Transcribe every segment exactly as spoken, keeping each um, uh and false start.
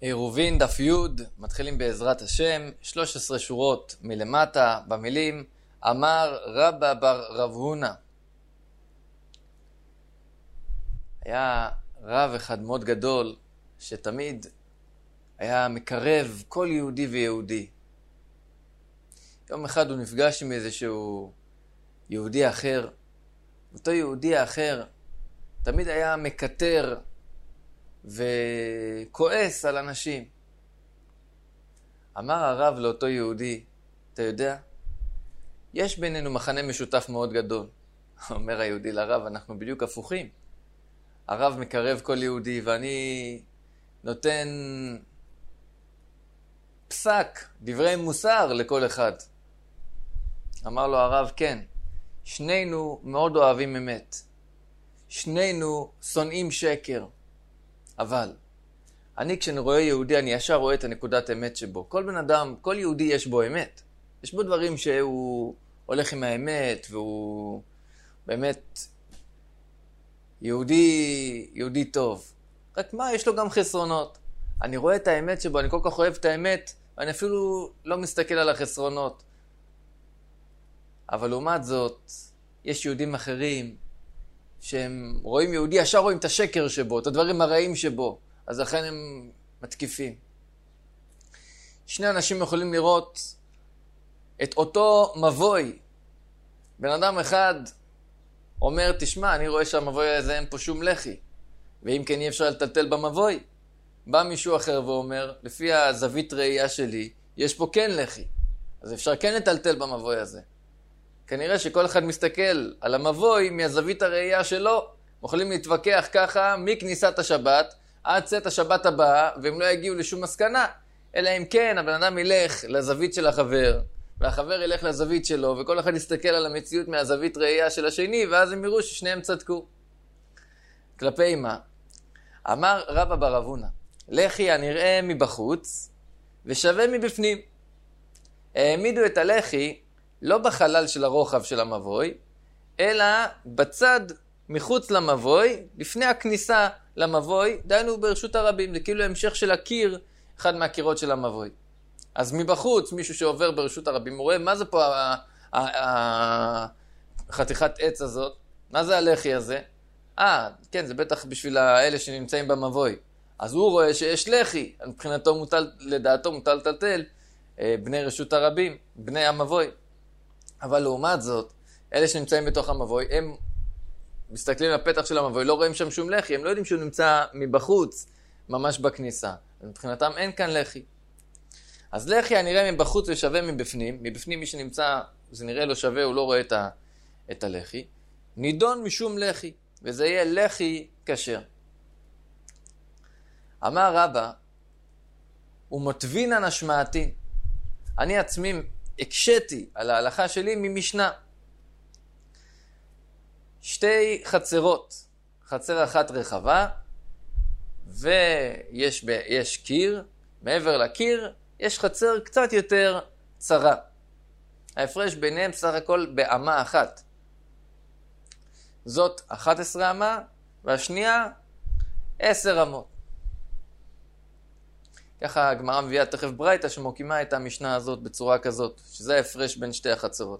עירובין דף י', מתחילים בעזרת השם, שלוש עשרה שורות מלמטה במילים אמר רבא בר רב הונא. היה רב אחד מאוד גדול שתמיד היה מקרב כל יהודי ויהודי. יום אחד הוא נפגש עם איזשהו יהודי אחר. אותו יהודי האחר תמיד היה מקטר וכועס על אנשים. אמר הרב לאותו יהודי, אתה יודע, יש בינינו מחנה משותף מאוד גדול. אומר היהודי לרב, אנחנו בדיוק הפוכים. הרב מקרב כל יהודי ואני נותן פסק, דברי מוסר לכל אחד. אמר לו הרב, כן, שנינו מאוד אוהבים אמת. שנינו שונאים שקר. אבל אני כשאני רואה יהודי, אני ישר רואה את הנקודת אמת שבו. כל בן אדם, כל יהודי יש בו אמת. יש בו דברים שהוא הולך עם האמת, והוא באמת יהודי, יהודי טוב. רק מה, יש לו גם חסרונות. אני רואה את האמת שבו, אני כל כך אוהב את האמת, ואני אפילו לא מסתכל על החסרונות. אבל לעומת זאת, יש יהודים אחרים, שהם רואים יהודי, ישר רואים את השקר שבו, את הדברים הרעים שבו, אז לכן הם מתקיפים. שני אנשים יכולים לראות את אותו מבוי. בן אדם אחד אומר, תשמע, אני רואה שהמבוי הזה אין פה שום לחי, ואם כן אי אפשר לטלטל במבוי. בא מישהו אחר ואומר, לפי הזווית ראייה שלי, יש פה כן לחי, אז אפשר כן לטלטל במבוי הזה. כנראה שכל אחד מסתכל על המבוי מהזווית הראייה שלו. יכולים להתווכח ככה מכניסת השבת עד צאת השבת הבאה, והם לא יגיעו לשום מסקנה. אלא אם כן הבן אדם ילך לזווית של החבר, והחבר ילך לזווית שלו, וכל אחד יסתכל על המציאות מהזווית ראייה של השני, ואז הם יראו ששניהם צדקו. כלפי מה? אמר רבא בר רב הונא, לחי הנראה מבחוץ ושווה מבפנים. העמידו את הלחי לא בחלל של הרוחב של המבוי, אלא בצד מחוץ למבוי, לפני הכניסה למבוי, דיינו ברשות הרבים, זה כאילו המשך של הקיר, אחד מהקירות של המבוי. אז מבחוץ, מישהו שעובר ברשות הרבים, הוא רואה, מה זה פה החתיכת עץ הזאת? מה זה הלחי הזה? אה, כן, זה בטח בשביל האלה שנמצאים במבוי. אז הוא רואה שיש לחי, מבחינתו מוטל, לדעתו מוטל לטלטל, בני רשות הרבים, בני המבוי. אבל לעומת זאת, אלה שנמצאים בתוך המבוי, הם מסתכלים על הפתח של המבוי, לא רואים שם שום לחי, הם לא יודעים שהוא נמצא מבחוץ, ממש בכניסה. מבחינתם אין כאן לחי. אז לחי הנראה מבחוץ ושווה מבפנים, מבפנים מי שנמצא, זה נראה לו שווה, הוא לא רואה את, ה, את הלחי, נידון משום לחי, וזה יהיה לחי כשר. אמר רבא, ומותבינן השמעתין, אני עצמי הקשיתי על ההלכה שלי ממשנה. שתי חצרות, חצר אחת רחבה, ויש ב, יש קיר, מעבר לקיר יש חצר קצת יותר צרה. ההפרש ביניהם סך הכל באמה אחת. זאת אחת עשרה אמה, והשנייה עשר אמות. ככה הגמרא מביאה תכף ברייתא שמוקימה את המשנה הזאת בצורה כזאת, שזה ההפרש בין שתי החצרות.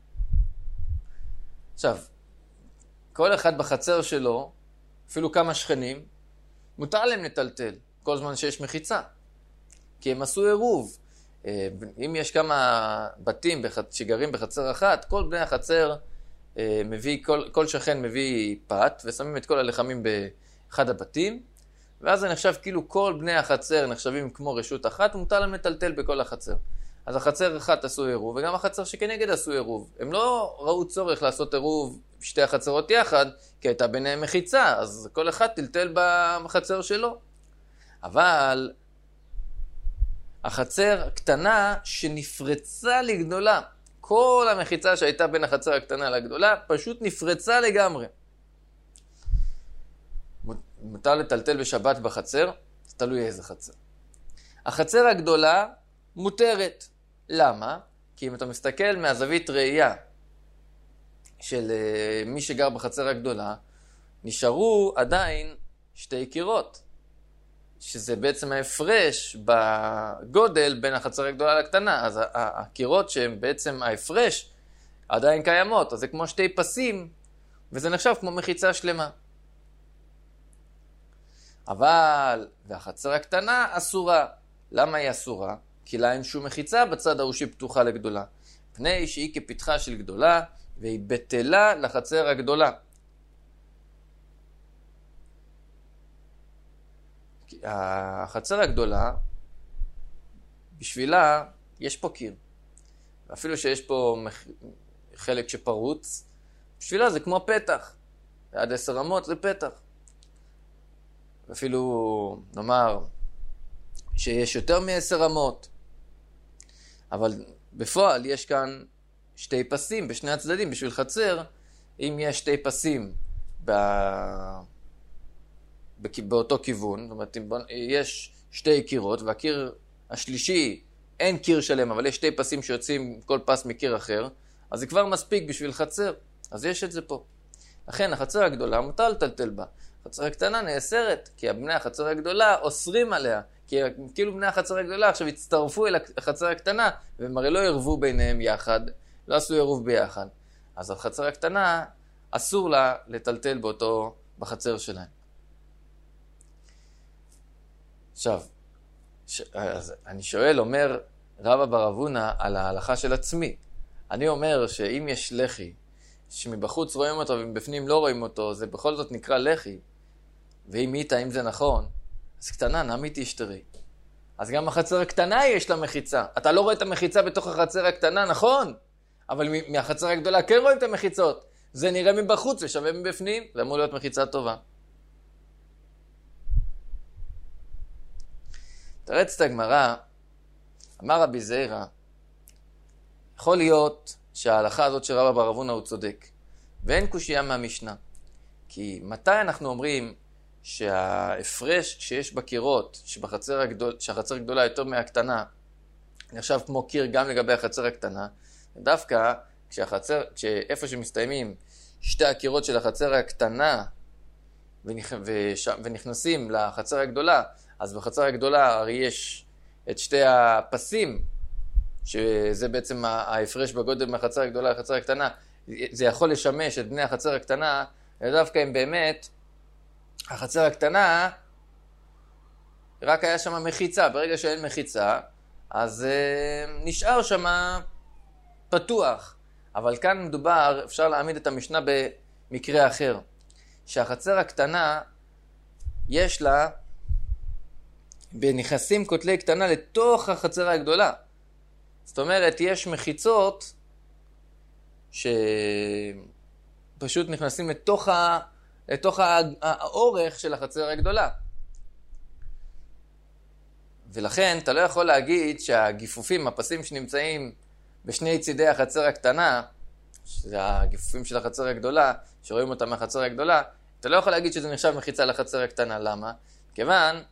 עכשיו, כל אחד בחצר שלו, אפילו כמה שכנים, מותר להם לטלטל כל זמן שיש מחיצה, כי הם עשו עירוב. אם יש כמה בתים שגרים בחצר אחת, כל בני החצר מביא, כל, כל שכן מביא פת, ושמים את כל הלחמים באחד הבתים, ואז זה נחשב כאילו כל בני החצר נחשבים כמו רשות אחת, ומותר להם לטלטל בכל החצר. אז החצר אחת עשו עירוב, וגם החצר שכנגד עשו עירוב. הם לא ראו צורך לעשות עירוב שתי החצרות יחד, כי הייתה ביניהם מחיצה, אז כל אחד טלטל בחצר שלו. אבל החצר הקטנה שנפרצה לגדולה, כל המחיצה שהייתה בין החצר הקטנה לגדולה, פשוט נפרצה לגמרי. מותר לטלטל בשבת בחצר, זה תלוי איזה חצר. החצר הגדולה מותרת. למה? כי אם אתה מסתכל מהזווית ראייה של מי שגר בחצר הגדולה, נשארו עדיין שתי קירות. שזה בעצם ההפרש בגודל בין החצר הגדולה לקטנה. אז הקירות שהן בעצם ההפרש עדיין קיימות, אז זה כמו שתי פסים, וזה נחשב כמו מחיצה שלמה. אבל, והחצר הקטנה אסורה. למה היא אסורה? כי לה אין שום מחיצה בצד ההוא שהיא פתוחה לגדולה. פני שהיא כפתחה של גדולה, והיא בטלה לחצר הגדולה. החצר הגדולה, בשבילה יש פה קיר. אפילו שיש פה חלק שפרוץ, בשבילה זה כמו פתח. עד עשר אמות זה פתח. אפילו נאמר שיש יותר מעשר אמות. אבל בפועל יש כאן שתי פסים בשני הצדדים. בשביל חצר, אם יש שתי פסים ב... באותו כיוון, זאת אומרת, יש שתי קירות, והקיר השלישי, אין קיר שלם, אבל יש שתי פסים שיוצאים כל פס מקיר אחר, אז זה כבר מספיק בשביל חצר. אז יש את זה פה. לכן החצר הגדולה מותר לטלטל בה. החצר הקטנה נאסרת, כי בני החצר הגדולה אוסרים עליה. כי כאילו בני החצר הגדולה עכשיו הצטרפו אל החצר הקטנה, והם הרי לא ירבו ביניהם יחד, לא עשו ירוב ביחד. אז החצר הקטנה אסור לה לטלטל באותו, בחצר שלהם. עכשיו, ש... אז אני שואל, אומר רבא בר אבונה על ההלכה של עצמי. אני אומר שאם יש לחי, שמבחוץ רואים אותו ומבפנים לא רואים אותו, זה בכל זאת נקרא לחי. ואם איתה, אם זה נכון, אז קטנה, נעמית תשתרי. אז גם החצר הקטנה יש לה מחיצה. אתה לא רואה את המחיצה בתוך החצר הקטנה, נכון? אבל מהחצר הגדולה כן רואים את המחיצות. זה נראה מבחוץ ושווה מבפנים, זה אמור להיות מחיצה טובה. תרץ את הגמרא, אמר רבי זיירא, יכול להיות שההלכה הזאת של רבא בר אבונה הוא צודק, ואין קושייה מהמשנה. כי מתי אנחנו אומרים שההפרש שיש בקירות, שבחצר הגדול, שהחצר הגדולה יותר מהקטנה, נחשב כמו קיר גם לגבי החצר הקטנה, דווקא כשהחצר, כשאיפה שמסתיימים שתי הקירות של החצר הקטנה ונכ... וש... ונכנסים לחצר הגדולה, אז בחצר הגדולה הרי יש את שתי הפסים, שזה בעצם ההפרש בגודל מהחצר הגדולה לחצר הקטנה, זה יכול לשמש את בני החצר הקטנה, ודווקא אם באמת החצר הקטנה רק היה שם מחיצה, ברגע שאין מחיצה, אז uh, נשאר שם פתוח. אבל כאן מדובר, אפשר להעמיד את המשנה במקרה אחר, שהחצר הקטנה יש לה בנכנסים כותלי קטנה לתוך החצר הגדולה. זאת אומרת, יש מחיצות שפשוט נכנסים לתוך, ה... לתוך האורך של החצר הגדולה. ולכן אתה לא יכול להגיד שהגיפופים, הפסים שנמצאים בשני צידי החצר הקטנה, שזה הגיפופים של החצר הגדולה, שרואים אותם מהחצר הגדולה, אתה לא יכול להגיד שזה נחשב מחיצה לחצר הקטנה. למה? כיוון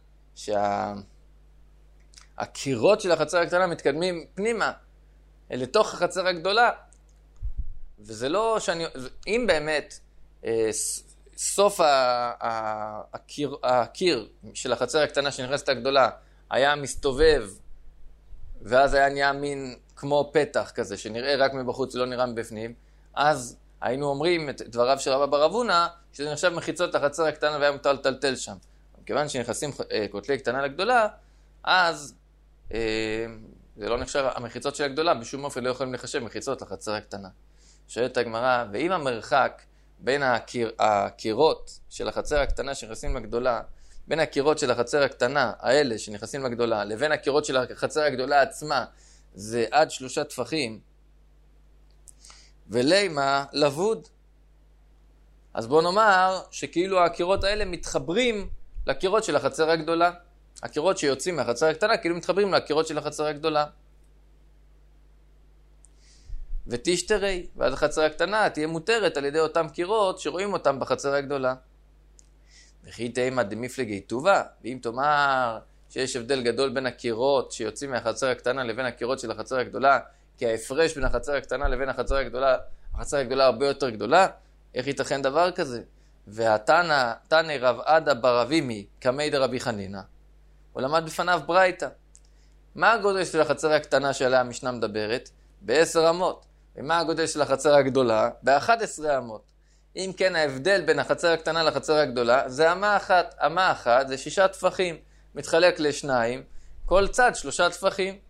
שהקירות של החצר הקטנה מתקדמים פנימה, לתוך החצר הגדולה. וזה לא שאני... אם באמת סוף הקיר, הקיר של החצר הקטנה שנכנסת הגדולה היה מסתובב, ואז היה נהיה מין כמו פתח כזה, שנראה רק מבחוץ, לא נראה מבפנים, אז היינו אומרים את דבריו של רבא בר אבונה, שזה נחשב מחיצות לחצר הקטנה והיה מותר לטלטל שם. כיוון שנכנסים כותלי קטנה לגדולה, אז אה, זה לא נחשב, המחיצות של הגדולה בשום אופן לא יכולים לחשב מחיצות לחצר הקטנה. שואלת הגמרא, ואם המרחק בין הקיר, הקירות של החצר הקטנה שנכנסים לגדולה, בין הקירות של החצר הקטנה, האלה שנכנסים לגדולה, לבין הקירות של החצר הגדולה עצמה, זה עד שלושה טפחים, ולימה לבוד. אז בוא נאמר שכאילו הקירות האלה מתחברים לקירות של החצר הגדולה. הקירות שיוצאים מהחצר הקטנה כאילו מתחברים לקירות של החצר הגדולה. ותשתרי, ואז החצר הקטנה תהיה מותרת על ידי אותם קירות שרואים אותם בחצר הגדולה. וכי תימא דמפלגי טובה, ואם תאמר שיש הבדל גדול בין הקירות שיוצאים מהחצר הקטנה לבין הקירות של החצר הגדולה, כי ההפרש בין החצר הקטנה לבין החצר הגדולה, החצר הגדולה הרבה יותר גדולה, איך ייתכן דבר כזה? והתנא, תנא רב עדה בר אבימי, קמי דרבי חנינא. הוא למד בפניו ברייתא. מה הגודל של החצר הקטנה שעליה המשנה מדברת? בעשר אמות. ומה הגודל של החצר הגדולה? באחת עשרה אמות. אם כן, ההבדל בין החצר הקטנה לחצר הגדולה זה אמה אחת. אמה אחת זה שישה טפחים. מתחלק לשניים, כל צד שלושה טפחים.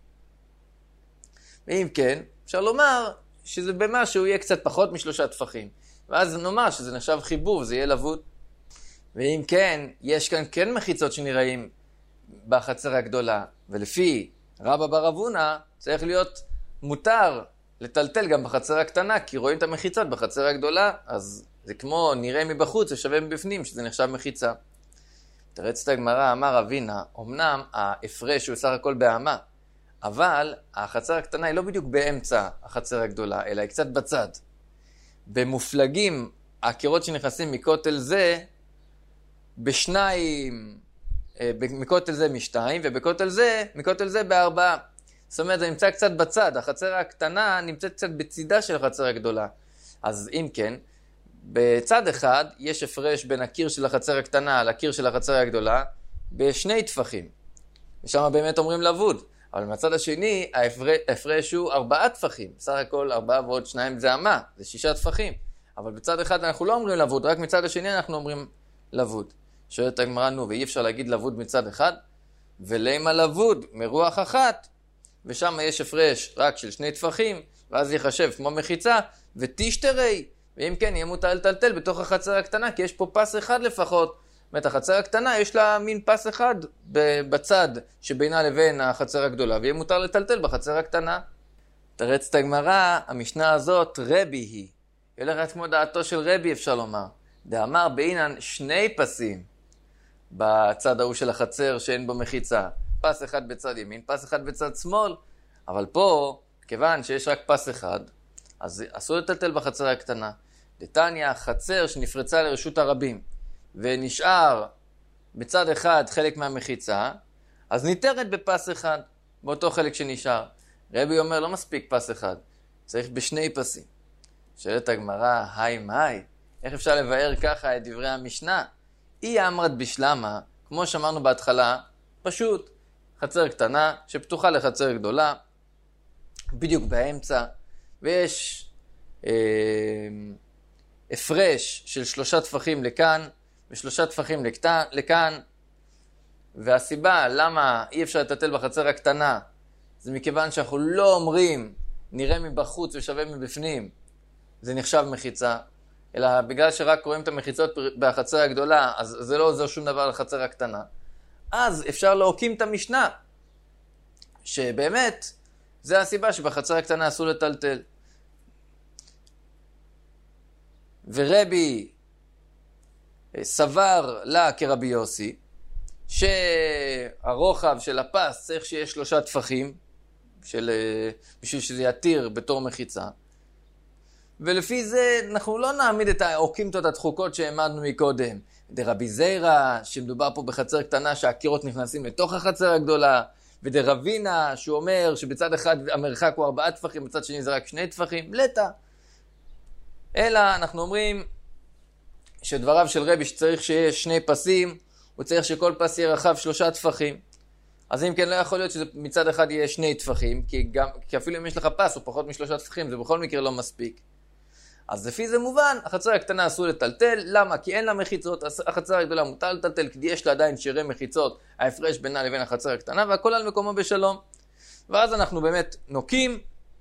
ואם כן, אפשר לומר שזה במשהו יהיה קצת פחות משלושה טפחים. ואז נאמר שזה נחשב חיבור, זה יהיה לבוד. ואם כן, יש כאן כן מחיצות שנראים בחצר הגדולה. ולפי רבא בר אבונה צריך להיות מותר לטלטל גם בחצר הקטנה, כי רואים את המחיצות בחצר הגדולה, אז זה כמו נראה מבחוץ ושווה מבפנים, שזה נחשב מחיצה. תרצת הגמרא, אמר אבינה, אמנם ההפרש הוא סך הכל באמה, אבל החצר הקטנה היא לא בדיוק באמצע החצר הגדולה, אלא היא קצת בצד. במופלגים, הקירות שנכנסים מכותל זה, בשניים, מכותל זה משתיים, ובכותל זה, מכותל זה בארבעה. זאת אומרת, זה נמצא קצת בצד, החצר הקטנה נמצאת קצת בצידה של החצר הגדולה. אז אם כן, בצד אחד יש הפרש בין הקיר של החצר הקטנה לקיר של החצר הגדולה, בשני טפחים. ושם באמת אומרים לבוד. אבל מהצד השני, ההפרש הוא ארבעה טפחים. בסך הכל ארבעה ועוד שניים זה אמה, זה שישה טפחים. אבל בצד אחד אנחנו לא אומרים לבוד, רק מצד השני אנחנו אומרים לבוד. שואלת הגמרא, נו, ואי אפשר להגיד לבוד מצד אחד? ולמה לבוד מרוח אחת? ושם יש הפרש רק של שני טפחים, ואז יחשב כמו מחיצה, ותשתרי. ואם כן, יהיה מותר לטלטל בתוך החצר הקטנה, כי יש פה פס אחד לפחות. זאת אומרת, החצר הקטנה יש לה מין פס אחד בצד שבינה לבין החצר הגדולה, ויהיה מותר לטלטל בחצר הקטנה. תרץ את הגמרא, המשנה הזאת רבי היא. היא הולכת כמו דעתו של רבי, אפשר לומר. דאמר בעינן שני פסים בצד ההוא של החצר שאין בו מחיצה. פס אחד בצד ימין, פס אחד בצד שמאל. אבל פה, כיוון שיש רק פס אחד, אז אסור לטלטל בחצר הקטנה. דתניא, חצר שנפרצה לרשות הרבים, ונשאר בצד אחד חלק מהמחיצה, אז ניתרת בפס אחד, באותו חלק שנשאר. רבי אומר, לא מספיק פס אחד, צריך בשני פסים. שואלת הגמרא, היי מאי, איך אפשר לבאר ככה את דברי המשנה? אי אמרת בשלמה, כמו שאמרנו בהתחלה, פשוט חצר קטנה שפתוחה לחצר גדולה, בדיוק באמצע, ויש אה, הפרש של שלושה טפחים לכאן, ושלושה טפחים לכאן, לכאן, והסיבה למה אי אפשר לטלטל בחצר הקטנה, זה מכיוון שאנחנו לא אומרים נראה מבחוץ ושווה מבפנים, זה נחשב מחיצה, אלא בגלל שרק רואים את המחיצות בחצר הגדולה, אז זה לא עוזר שום דבר לחצר הקטנה. אז אפשר להוקים את המשנה, שבאמת זה הסיבה שבחצר הקטנה אסור לטלטל. ורבי סבר לה כרבי יוסי, שהרוחב של הפס צריך שיש שלושה טפחים, של, בשביל שזה יתיר בתור מחיצה. ולפי זה אנחנו לא נעמיד את האוקימתות הדחוקות שהעמדנו מקודם. דרבי זיירא, שמדובר פה בחצר קטנה שהקירות נכנסים לתוך החצר הגדולה, ודרבינה, שהוא אומר שבצד אחד המרחק הוא ארבעה טפחים, בצד שני זה רק שני טפחים, לטה. אלא אנחנו אומרים שדבריו של רבי שצריך שיש שני פסים, הוא צריך שכל פס יהיה רחב שלושה טפחים. אז אם כן, לא יכול להיות שמצד אחד יהיה שני טפחים, כי, גם, כי אפילו אם יש לך פס הוא פחות משלושה טפחים, זה בכל מקרה לא מספיק. אז לפי זה מובן, החצר הקטנה אסור לטלטל. למה? כי אין לה מחיצות, החצר הגדולה מותר לטלטל, כי יש לה עדיין שירי מחיצות, ההפרש בינה לבין החצר הקטנה, והכל על מקומו בשלום. ואז אנחנו באמת נוקים,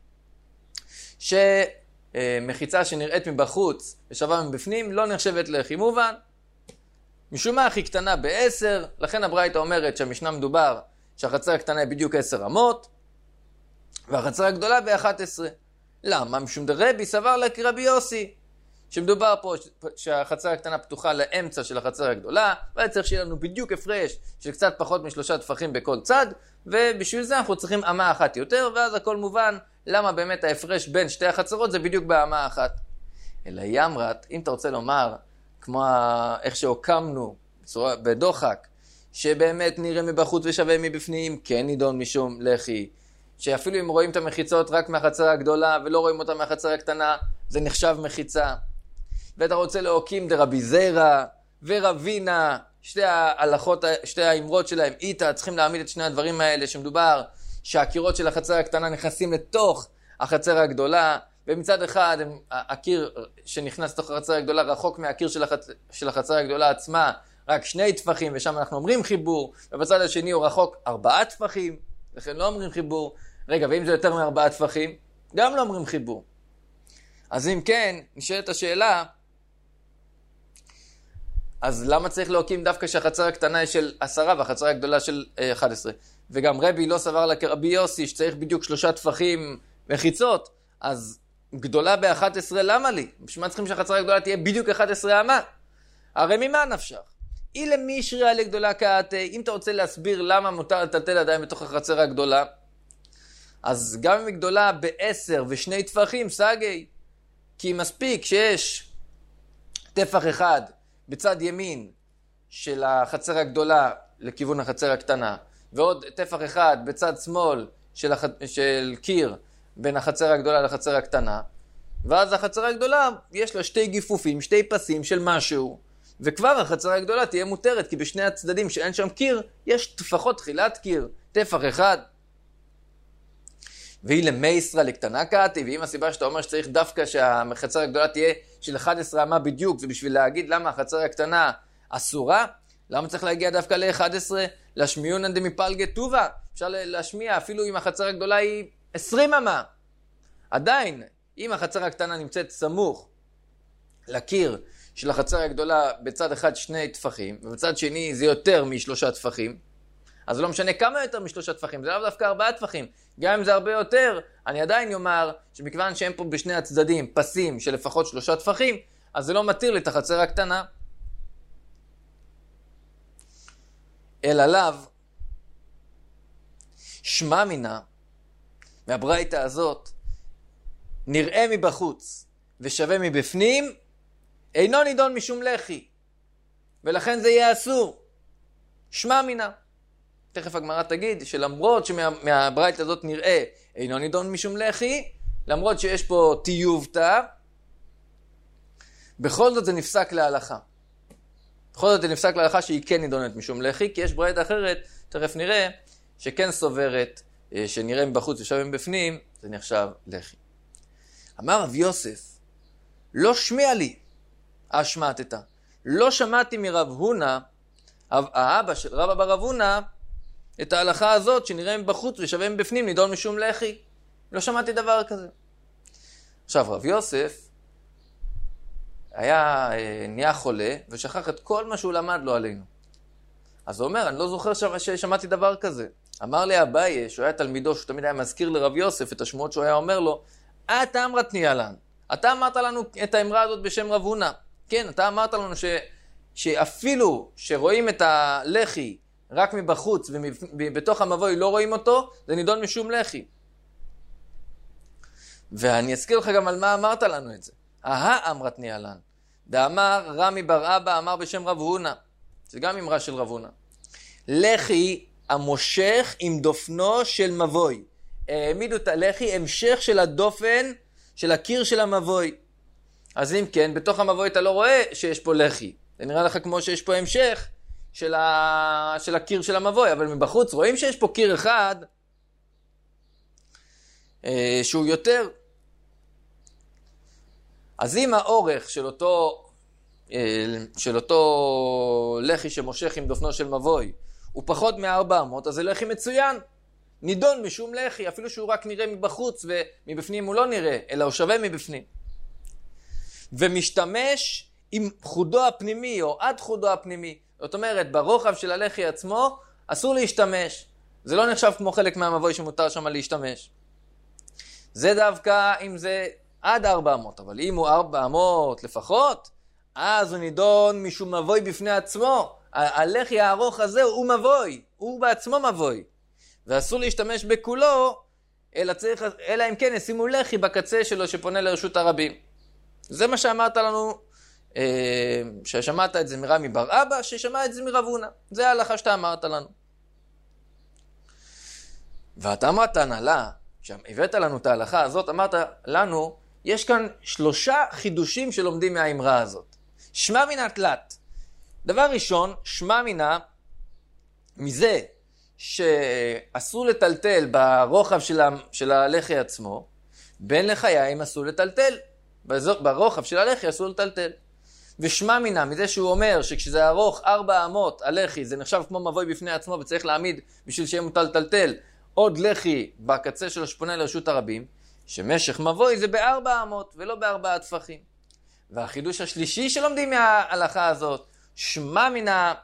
שמחיצה שנראית מבחוץ ושווה מבפנים, לא נחשבת לכי מובן. משום מה הכי קטנה בעשר, לכן הברייתא אומרת שהמשנה מדובר שהחצר הקטנה היא בדיוק עשר אמות, והחצר הגדולה ב-אחת עשרה. למה? משום דרבי סבר לה כרבי יוסי, שמדובר פה שהחצר הקטנה פתוחה לאמצע של החצר הגדולה, והיה צריך שיהיה לנו בדיוק הפרש של קצת פחות משלושה טפחים בכל צד, ובשביל זה אנחנו צריכים אמה אחת יותר, ואז הכל מובן למה באמת ההפרש בין שתי החצרות זה בדיוק באמה אחת. אלא ימרת, אם אתה רוצה לומר, כמו איך שהוקמנו בדוחק, שבאמת נראה מבחוץ ושווה מבפנים, כן נידון משום לחי, שאפילו אם רואים את המחיצות רק מהחצר הגדולה ולא רואים אותה מהחצר הקטנה, זה נחשב מחיצה. ואתה רוצה להוקים דרבי זיירא ורבינה, שתי ההלכות, שתי האמרות שלהם, איתה, צריכים להעמיד את שני הדברים האלה, שמדובר שהקירות של החצר הקטנה נכנסים לתוך החצר הגדולה, ומצד אחד הקיר שנכנס לתוך החצר הגדולה רחוק מהקיר של, החצ... של החצר הגדולה עצמה, רק שני טפחים, ושם אנחנו אומרים חיבור, ובצד השני הוא רחוק ארבעה טפחים, לכן לא אומרים חיבור. רגע, ואם זה יותר מארבעה טפחים, גם לא אומרים חיבור. אז אם כן, נשאלת השאלה, אז למה צריך להוקים דווקא שהחצר הקטנה היא של עשרה והחצר הגדולה של אחד עשרה? וגם רבי לא סבר לה כרבי יוסי שצריך בדיוק שלושה טפחים מחיצות, אז גדולה ב-אחת עשרה למה לי? בשביל מה צריכים שהחצר הגדולה תהיה בדיוק אחת עשרה אמה? הרי ממה נפשך? אי למי שריעה לגדולה כעתי, אם אתה רוצה להסביר למה מותר לטלטל עדיין בתוך החצר הגדולה, אז גם אם היא גדולה בעשר ושני טפחים, סגי, כי מספיק שיש טפח אחד בצד ימין של החצר הגדולה לכיוון החצר הקטנה, ועוד טפח אחד בצד שמאל של, הח... של קיר בין החצר הגדולה לחצר הקטנה, ואז החצר הגדולה יש לה שתי גיפופים, שתי פסים של משהו, וכבר החצר הגדולה תהיה מותרת, כי בשני הצדדים שאין שם קיר, יש לפחות תחילת קיר, טפח אחד. והיא למייסרה לקטנה קעתי, ואם הסיבה שאתה אומר שצריך דווקא שהחצר הגדולה תהיה של אחת עשרה אמה בדיוק, זה בשביל להגיד למה החצר הקטנה אסורה, למה צריך להגיע דווקא ל-אחת עשרה? להשמיעונן דמפלגי טובה, אפשר להשמיע אפילו אם החצר הגדולה היא עשרים אמה. עדיין, אם החצר הקטנה נמצאת סמוך לקיר של החצר הגדולה בצד אחד שני טפחים, ובצד שני זה יותר משלושה טפחים, אז לא משנה כמה יותר משלושה טפחים, זה לא דווקא ארבעה טפחים. גם אם זה הרבה יותר, אני עדיין אומר שמכיוון שהם פה בשני הצדדים פסים של לפחות שלושה טפחים, אז זה לא מתיר לי את החצר הקטנה. אל עליו, שמע מינה, מהברייתא הזאת, נראה מבחוץ ושווה מבפנים, אינו נידון משום לחי, ולכן זה יהיה אסור. שמע מינה. תכף הגמרא תגיד שלמרות שמהברייתא הזאת נראה אינו נידון משום לחי, למרות שיש פה טיובתא, בכל זאת זה נפסק להלכה. בכל זאת זה נפסק להלכה שהיא כן נידונת משום לחי, כי יש ברייתא אחרת, תכף נראה, שכן סוברת, שנראה מבחוץ ושווה מבפנים, זה נחשב לחי. אמר רב יוסף, לא שמיע לי, השמעתת. לא שמעתי מרב הונא, האבא של רבא בר אבונה, את ההלכה הזאת שנראה מבחוץ ושווה מבפנים נידון משום לחי. לא שמעתי דבר כזה. עכשיו רב יוסף היה נהיה חולה ושכח את כל מה שהוא למד לו עלינו. אז הוא אומר, אני לא זוכר ששמעתי דבר כזה. אמר לי אביי, שהוא היה תלמידו, שהוא תמיד היה מזכיר לרב יוסף את השמועות שהוא היה אומר לו, אתה אמרת ניאלן, אתה אמרת לנו את האמרה הזאת בשם רב הונא. כן, אתה אמרת לנו ש, שאפילו שרואים את הלחי רק מבחוץ ובתוך המבוי לא רואים אותו, זה נידון משום לחי. ואני אזכיר לך גם על מה אמרת לנו את זה. אהה אמרת ניאלן. דאמר רמי בר אבא אמר בשם רב הונא. זה גם אמרה של רב הונא. לחי המושך עם דופנו של מבוי. העמידו את הלחי המשך של הדופן של הקיר של המבוי. אז אם כן, בתוך המבוי אתה לא רואה שיש פה לחי. זה נראה לך כמו שיש פה המשך של, ה... של הקיר של המבוי, אבל מבחוץ רואים שיש פה קיר אחד אה, שהוא יותר. אז אם האורך של אותו, אה, של אותו לחי שמושך עם דופנו של מבוי הוא פחות מ-ארבע מאות, אז זה לחי מצוין. נידון משום לחי, אפילו שהוא רק נראה מבחוץ ומבפנים הוא לא נראה, אלא הוא שווה מבפנים. ומשתמש עם חודו הפנימי או עד חודו הפנימי. זאת אומרת, ברוחב של הלחי עצמו אסור להשתמש. זה לא נחשב כמו חלק מהמבוי שמותר שם להשתמש. זה דווקא אם זה עד ארבע מאות, אבל אם הוא ארבע מאות לפחות, אז הוא נידון משום מבוי בפני עצמו. הלחי הארוך הזה הוא מבוי, הוא בעצמו מבוי. ואסור להשתמש בכולו, אלא, צריך, אלא אם כן ישימו לחי בקצה שלו שפונה לרשות הרבים. זה מה שאמרת לנו, אה, ששמעת את זה מרמי בר אבא, ששמע את זה מרב הונא. זה ההלכה שאתה אמרת לנו. ואתה אמרת הנהלה, כשהבאת לנו את ההלכה הזאת, אמרת לנו, יש כאן שלושה חידושים שלומדים מהאמרה הזאת. שמע מן התלת, דבר ראשון, שמע מינה מזה שאסור לטלטל ברוחב של, ה... של הלחי עצמו, בין לחיים אסור לטלטל, ברוחב של הלחי אסור לטלטל. ושמע מינה מזה שהוא אומר שכשזה ארוך ארבע אמות הלחי זה נחשב כמו מבוי בפני עצמו וצריך להעמיד בשביל שיהיה מוטל טלטל עוד לחי בקצה של השפונה לרשות הרבים, שמשך מבוי זה בארבע אמות ולא בארבעה טפחים. והחידוש השלישי שלומדים מההלכה הזאת, שמע מינה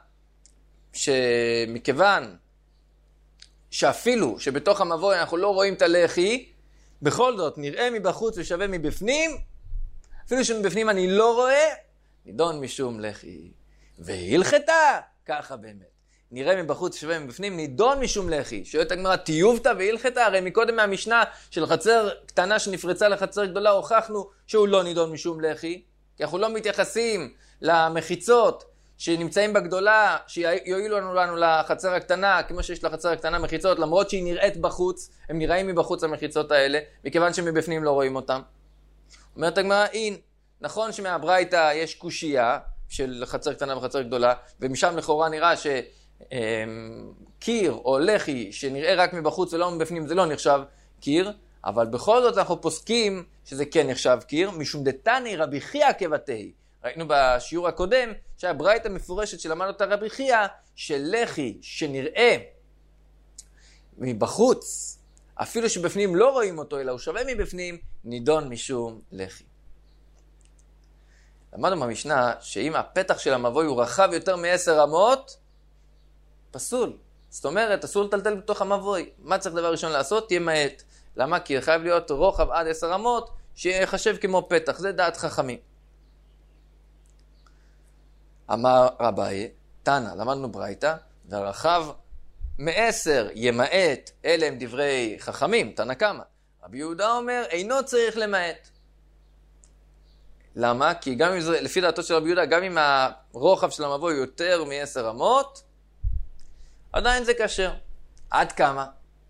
שמכיוון שאפילו שבתוך המבוי אנחנו לא רואים את הלחי, בכל זאת נראה מבחוץ ושווה מבפנים, אפילו שמבפנים אני לא רואה, נידון משום לחי. והלכתה, ככה באמת. נראה מבחוץ ושווה מבפנים, נידון משום לחי. שואלת הגמרא, טיובתא והלכתה? הרי מקודם מהמשנה של חצר קטנה שנפרצה לחצר גדולה, הוכחנו שהוא לא נידון משום לחי, כי אנחנו לא מתייחסים למחיצות שנמצאים בגדולה, שיועילו לנו, לנו לחצר הקטנה, כמו שיש לחצר הקטנה מחיצות, למרות שהיא נראית בחוץ, הם נראים מבחוץ המחיצות האלה, מכיוון שמבפנים לא רואים אותם. אומרת הגמרא, אין, נכון שמהברייתא יש קושייה של חצר קטנה וחצר גדולה, ומשם לכאורה נראה שקיר או לחי שנראה רק מבחוץ ולא מבפנים, זה לא נחשב קיר, אבל בכל זאת אנחנו פוסקים שזה כן נחשב קיר, משום דתני רבי חייא כבתהי. ראינו בשיעור הקודם שהברייתא מפורשת שלמדנו אותה רבי חייא, שלחי שנראה מבחוץ, אפילו שבפנים לא רואים אותו, אלא הוא שווה מבפנים, נידון משום לחי. למדנו במשנה שאם הפתח של המבוי הוא רחב יותר מעשר אמות, פסול. זאת אומרת, אסור לטלטל בתוך המבוי. מה צריך דבר ראשון לעשות? תהיה מעט. למה? כי חייב להיות רוחב עד עשר אמות, שיחשב כמו פתח. זה דעת חכמים. אמר רביי, תנא, למדנו ברייתא, והרחב מעשר ימעט, אלה הם דברי חכמים, תנא קמא. רבי יהודה אומר, אינו צריך למעט. למה? כי גם אם זה, לפי דעתו של רבי יהודה, גם אם הרוחב של המבוי יותר מעשר אמות, עדיין זה כשר. עד כמה?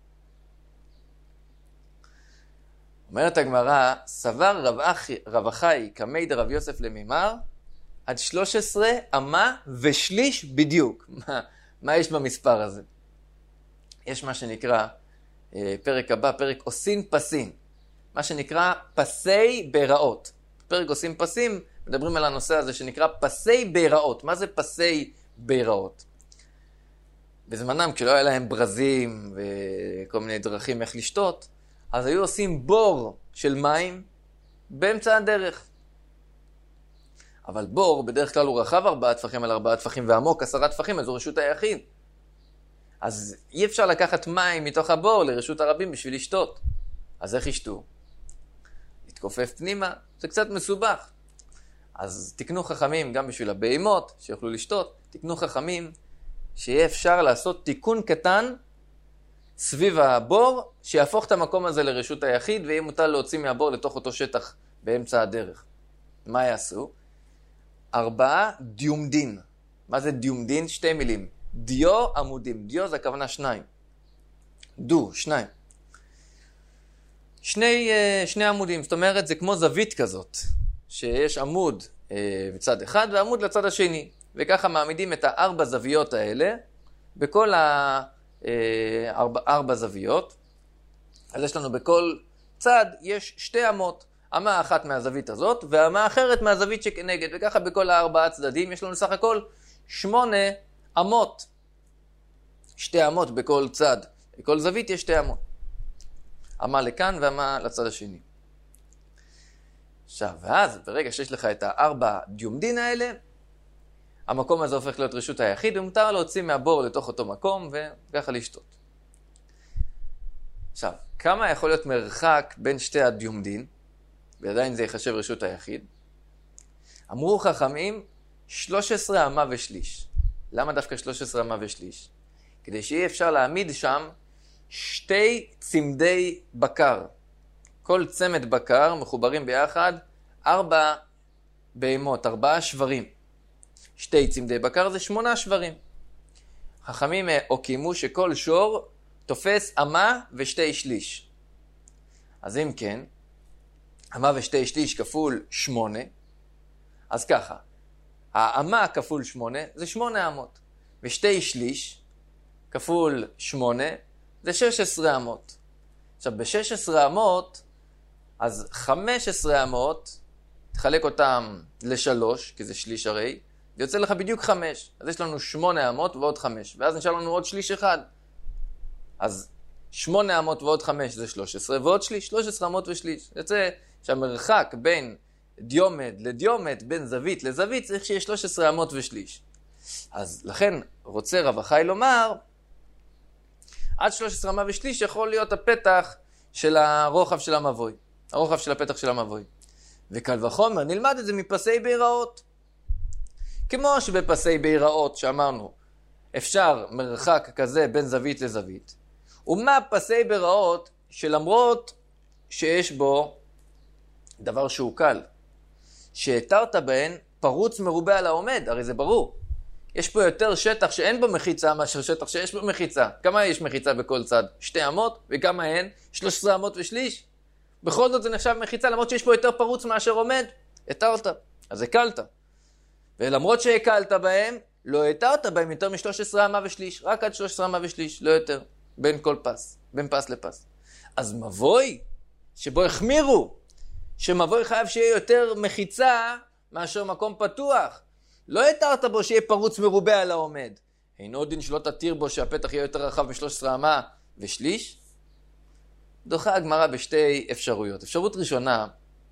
אומרת הגמרא, סבר רב, אחי, רב אחי כמי דרב יוסף למימר, עד שלוש עשרה אמה ושליש בדיוק. מה, מה יש במספר הזה? יש מה שנקרא, פרק הבא, פרק עושים פסים. מה שנקרא פסי ביראות. פרק עושים פסים, מדברים על הנושא הזה שנקרא פסי ביראות. מה זה פסי ביראות? בזמנם, כשלא היה להם ברזים וכל מיני דרכים איך לשתות, אז היו עושים בור של מים באמצע הדרך. אבל בור בדרך כלל הוא רחב ארבעה טפחים על ארבעה טפחים ועמוק עשרה טפחים, אז הוא רשות היחיד. אז אי אפשר לקחת מים מתוך הבור לרשות הרבים בשביל לשתות. אז איך ישתו? להתכופף פנימה, זה קצת מסובך. אז תקנו חכמים גם בשביל הבהמות שיוכלו לשתות, תקנו חכמים שיהיה אפשר לעשות תיקון קטן סביב הבור, שיהפוך את המקום הזה לרשות היחיד, ויהיה מוטל להוציא מהבור לתוך אותו שטח באמצע הדרך. מה יעשו? ארבעה דיומדין. מה זה דיומדין? שתי מילים. דיו עמודים. דיו זה הכוונה שניים. דו, שניים. שני, שני עמודים. זאת אומרת, זה כמו זווית כזאת, שיש עמוד בצד אחד ועמוד לצד השני. וככה מעמידים את הארבע זוויות האלה בכל הארבע ארבע זוויות. אז יש לנו בכל צד יש שתי אמות. אמה אחת מהזווית הזאת, ואמה אחרת מהזווית שכנגד. וככה בכל הארבעה צדדים יש לנו סך הכל שמונה אמות. שתי אמות בכל צד. בכל זווית יש שתי אמות. אמה לכאן ואמה לצד השני. עכשיו, ואז ברגע שיש לך את הארבע דיומדין האלה, המקום הזה הופך להיות רשות היחיד, ומותר להוציא מהבור לתוך אותו מקום, וככה לשתות. עכשיו, כמה יכול להיות מרחק בין שתי הדיומדין? ועדיין זה יחשב רשות היחיד. אמרו חכמים, שלוש עשרה אמה ושליש. למה דווקא שלוש עשרה אמה ושליש? כדי שיהיה אפשר להעמיד שם שתי צמדי בקר. כל צמד בקר מחוברים ביחד, ארבע בהמות, ארבעה שברים. שתי צמדי בקר זה שמונה שברים. חכמים הוקימו שכל שור תופס אמה ושתי שליש. אז אם כן, אמה ושתי שליש כפול שמונה, אז ככה, האמה כפול שמונה זה שמונה אמות, ושתי שליש כפול שמונה זה שש עשרה אמות. עכשיו, ב-שש עשרה אמות, אז חמש עשרה אמות, תחלק אותם לשלוש, כי זה שליש הרי, זה יוצא לך בדיוק חמש. אז יש לנו שמונה אמות ועוד חמש, ואז נשאר לנו עוד שליש אחד. אז שמונה אמות ועוד חמש זה שלוש עשרה, ועוד שליש, שלוש עשרה אמות ושליש. יוצא שהמרחק בין דיומד לדיומד, בין זווית לזווית, צריך שיהיה שלוש עשרה אמות ושליש. אז לכן רוצה רב החי לומר, עד שלוש עשרה אמה ושליש יכול להיות הפתח של הרוחב של המבוי, הרוחב של הפתח של המבוי. וקל וחומר, נלמד את זה מפסי ביראות. כמו שבפסי ביראות שאמרנו, אפשר מרחק כזה בין זווית לזווית, ומה פסי ביראות שלמרות שיש בו דבר שהוא קל, שהתרת בהן פרוץ מרובה על העומד, הרי זה ברור. יש פה יותר שטח שאין בו מחיצה מאשר שטח שיש בו מחיצה. כמה יש מחיצה בכל צד? שתי אמות, וכמה הן? שלוש עשרה אמות ושליש. בכל זאת זה נחשב מחיצה, למרות שיש פה יותר פרוץ מאשר עומד. התרת, אז הקלת. ולמרות שהקלת בהם, לא התרת בהם יותר מ-שלוש עשרה אמה ושליש, רק עד שלוש עשרה אמה ושליש, לא יותר, בין כל פס, בין פס לפס. אז מבוי, שבו החמירו, שמבוי חייב שיהיה יותר מחיצה מאשר מקום פתוח. לא התרת בו שיהיה פרוץ מרובה על העומד. אינו דין שלא תתיר בו שהפתח יהיה יותר רחב מ-שלוש עשרה אמה ושליש? דוחה הגמרא בשתי אפשרויות. אפשרות ראשונה,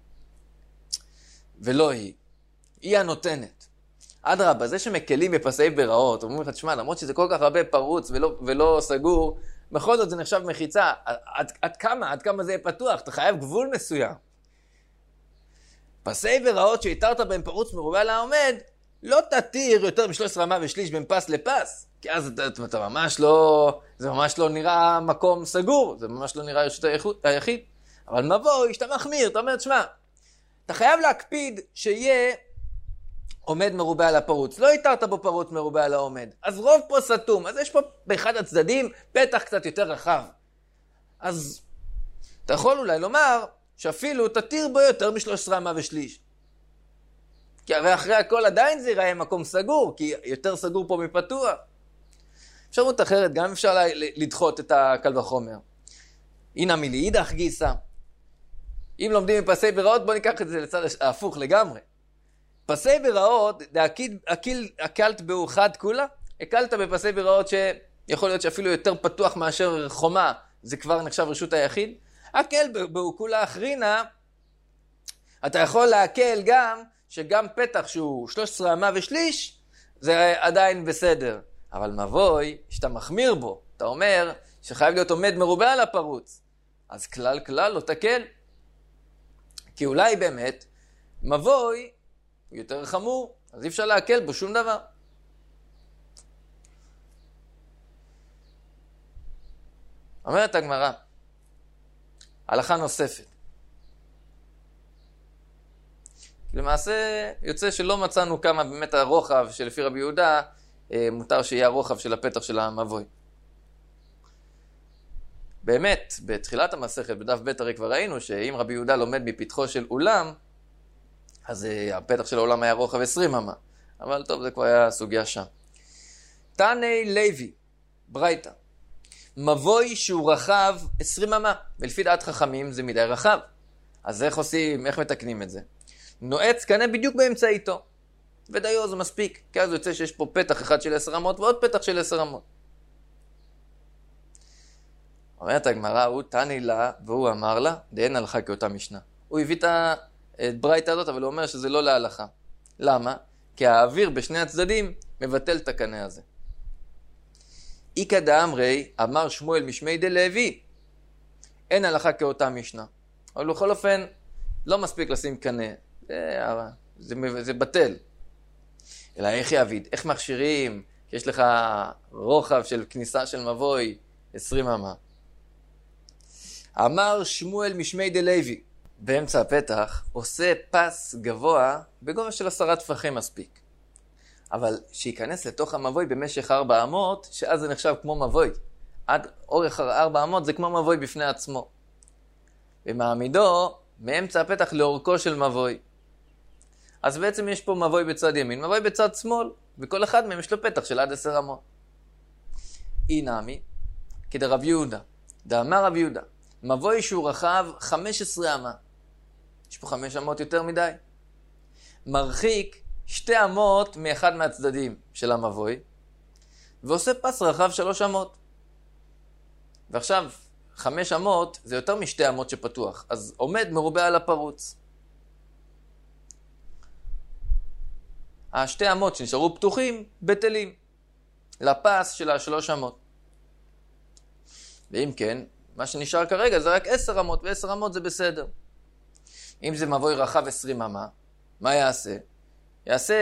ולא היא, היא הנותנת. אדרבה, זה שמקלים בפסי ביראות, אומרים לך, תשמע, למרות שזה כל כך הרבה פרוץ ולא, ולא סגור, בכל זאת זה נחשב מחיצה. עד, עד כמה? עד כמה זה יהיה פתוח? אתה חייב גבול מסוים. פסי ביראות שהתרת בהם פרוץ מרובה על העומד, לא תתיר יותר מ-שלוש עשרה אמה ושליש בין פס לפס, כי אז אתה, אתה ממש לא, זה ממש לא נראה מקום סגור, זה ממש לא נראה רשות היחיד. אבל מבוי, שאתה מחמיר, אתה אומר, תשמע, אתה חייב להקפיד שיהיה עומד מרובה על הפרוץ. לא התרת בו פרוץ מרובה על העומד. אז רוב פה סתום, אז יש פה באחד הצדדים פתח קצת יותר רחב. אז אתה יכול אולי לומר שאפילו תתיר בו יותר מ-שלוש עשרה אמה ושליש. כי הרי אחרי הכל עדיין זה ייראה מקום סגור, כי יותר סגור פה מפתוח. אפשרות אחרת, גם אפשר לדחות את הקל וחומר. הנה מלידך גיסא. אם לומדים מפסי ביראות, בוא ניקח את זה לצד ההפוך לגמרי. פסי ביראות, הקלת בו חד כולה, הקלת בפסי ביראות שיכול להיות שאפילו יותר פתוח מאשר חומה, זה כבר נחשב רשות היחיד. הקל בו כולה אחרינה, אתה יכול להקל גם שגם פתח שהוא שלוש עשרה אמה ושליש, זה עדיין בסדר. אבל מבוי, שאתה מחמיר בו, אתה אומר שחייב להיות עומד מרובה על הפרוץ. אז כלל כלל לא תקל. כי אולי באמת, מבוי הוא יותר חמור, אז אי אפשר להקל בו שום דבר. אומרת הגמרא, הלכה נוספת. למעשה יוצא שלא מצאנו כמה באמת הרוחב שלפי רבי יהודה מותר שיהיה הרוחב של הפתח של המבוי. באמת, בתחילת המסכת, בדף ב' הרי כבר ראינו שאם רבי יהודה לומד מפתחו של אולם, אז הפתח של האולם היה רוחב עשרים אמה. אבל טוב, זה כבר היה סוגיה שם. תני לוי, ברייתא, מבוי שהוא רחב עשרים אמה, ולפי דעת חכמים זה מדי רחב. אז איך עושים, איך מתקנים את זה? נועץ קנה בדיוק באמצעיתו, ודיו זה מספיק, כי אז יוצא שיש פה פתח אחד של עשר אמות ועוד פתח של עשר אמות. אומרת הגמרא, הוא תני לה, והוא אמר לה, דהן הלכה כאותה משנה. הוא הביא את ברייתא הזאת, אבל הוא אומר שזה לא להלכה. למה? כי האוויר בשני הצדדים מבטל את הקנה הזה. איקא דאמרי, אמר שמואל משמי דלוי, אין הלכה כאותה משנה. אבל בכל אופן, לא מספיק לשים קנה. זה, זה, זה בטל. אלא איך יעביד? איך מכשירים? יש לך רוחב של כניסה של מבוי עשרים אמה. אמר שמואל משמי דלוי, באמצע הפתח עושה פס גבוה בגובה של עשרה טפחים מספיק. אבל שיכנס לתוך המבוי במשך ארבע אמות, שאז זה נחשב כמו מבוי. עד אורך ארבע אמות זה כמו מבוי בפני עצמו. ומעמידו מאמצע הפתח לאורכו של מבוי. אז בעצם יש פה מבוי בצד ימין, מבוי בצד שמאל, וכל אחד מהם יש לו פתח של עד עשר אמות. אי נמי, כדרב יהודה, דאמר רב יהודה, מבוי שהוא רחב חמש עשרה אמה. יש פה חמש אמות יותר מדי. מרחיק שתי אמות מאחד מהצדדים של המבוי, ועושה פס רחב שלוש אמות. ועכשיו, חמש אמות זה יותר משתי אמות שפתוח, אז עומד מרובה על הפרוץ. השתי אמות שנשארו פתוחים, בטלים, לפס של השלוש אמות. ואם כן, מה שנשאר כרגע זה רק עשר אמות, ועשר אמות זה בסדר. אם זה מבוי רחב עשרים אמה, מה יעשה? יעשה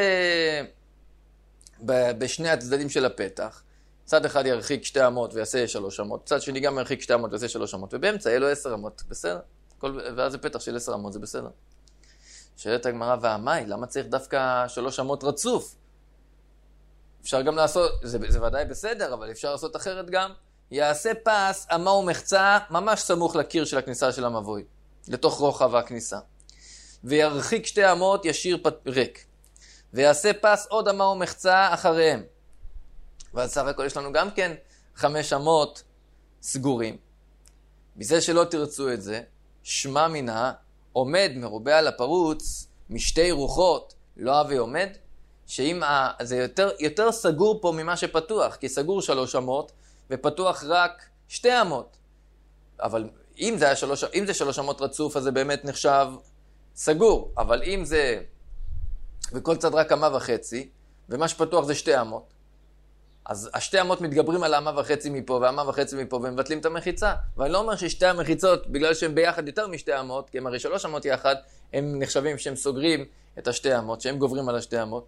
בשני הצדדים של הפתח. צד אחד ירחיק שתי אמות ויעשה שלוש אמות, צד שני גם ירחיק שתי אמות ויעשה שלוש אמות, ובאמצע יהיה לו עשר אמות, בסדר? כל... ואז זה פתח של עשר אמות, זה בסדר. שואלת הגמרא, והמאי, למה צריך דווקא שלוש אמות רצוף? אפשר גם לעשות, זה, זה ודאי בסדר, אבל אפשר לעשות אחרת גם. יעשה פס, אמה ומחצה, ממש סמוך לקיר של הכניסה של המבוי, לתוך רוחב הכניסה. וירחיק שתי אמות, ישיר פת... ריק. ויעשה פס עוד אמה ומחצה אחריהם. ואז סך הכל יש לנו גם כן חמש אמות סגורים. בזה שלא תרצו את זה, שמה מינה, עומד מרובה על הפרוץ, משתי רוחות, לא אבי עומד, שאם ה... זה יותר, יותר סגור פה ממה שפתוח, כי סגור שלוש אמות, ופתוח רק שתי אמות. אבל אם זה, שלוש, אם זה שלוש אמות רצוף, אז זה באמת נחשב סגור. אבל אם זה, וכל צד רק אמה וחצי, ומה שפתוח זה שתי אמות, אז השתי אמות מתגברים על האמה וחצי מפה, והאמה וחצי מפה, ומבטלים את המחיצה. ואני לא אומר ששתי המחיצות, בגלל שהם ביחד יותר משתי אמות, כי הם הרי שלוש אמות יחד, הם נחשבים שהם סוגרים את השתי אמות, שהם גוברים על השתי אמות.